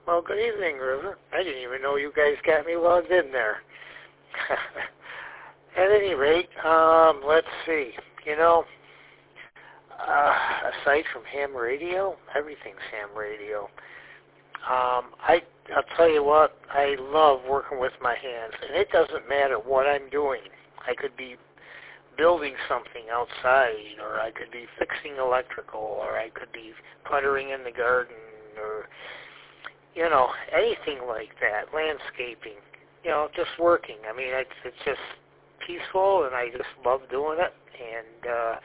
Well, good evening, River. I didn't even know you guys got me logged in there. At any rate, let's see. Aside from ham radio, everything's ham radio. I'll tell you what, I love working with my hands, and it doesn't matter what I'm doing. I could be building something outside, or I could be fixing electrical, or I could be puttering in the garden, or, anything like that, landscaping, just working. I mean, it's just peaceful, and I just love doing it, and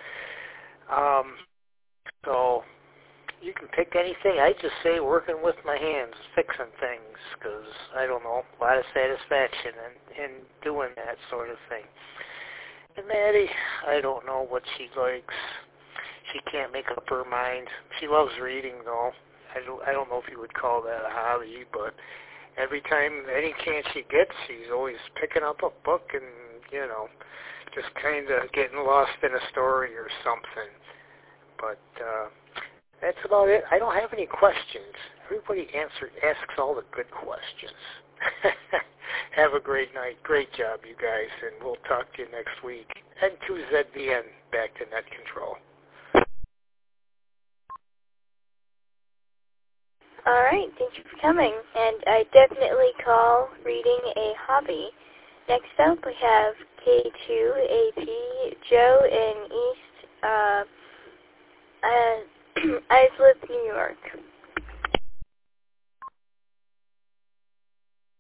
so you can pick anything. I just say working with my hands, fixing things, because, I don't know, a lot of satisfaction in doing that sort of thing. And Maddie, I don't know what she likes. She can't make up her mind. She loves reading, though. I don't know if you would call that a hobby, but every time, any chance she gets, she's always picking up a book and, just kind of getting lost in a story or something. But that's about it. I don't have any questions. Everybody asks all the good questions. Have a great night. Great job, you guys, and we'll talk to you next week. N2ZBN, back to net control. All right, thank you for coming. And I definitely call reading a hobby. Next up, we have K2AP Joe in East Islip, New York.